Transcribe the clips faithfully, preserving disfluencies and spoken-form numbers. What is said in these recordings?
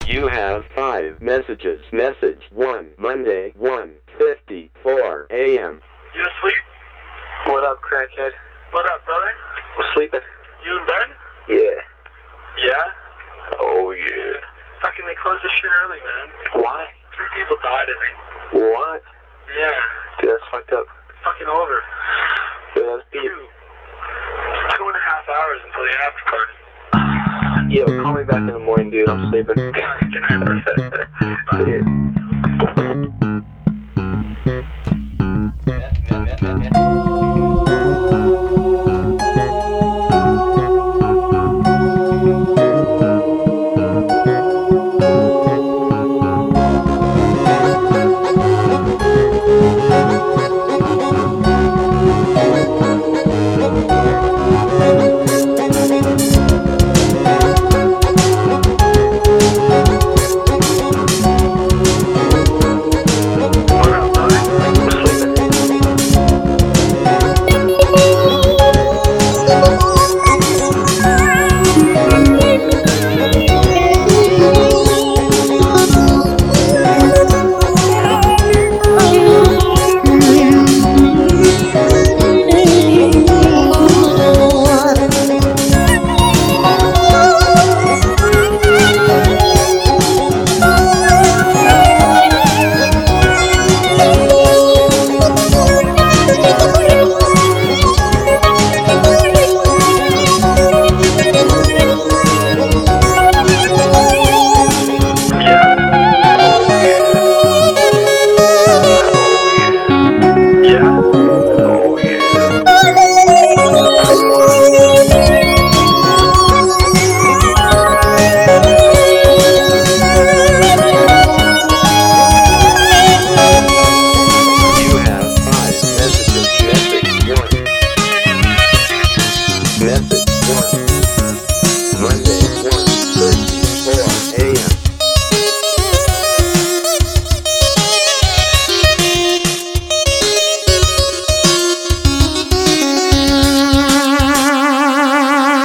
You have five messages. Message one, Monday, one fifty-four a m You asleep? What up, crackhead? What up, brother? I'm sleeping. You in bed? Yeah. Yeah? Oh, yeah. Fucking they closed this shit early, man. Why? Three people died, I think. What? Yeah. Dude, that's fucked up. Fucking over. Dude, that's deep. Two. Two and a half hours until the after party. Yo, call me back in the morning, dude. I'm sleeping. Good night, bro. See ya.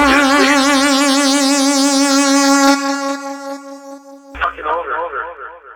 Fucking over. over. over.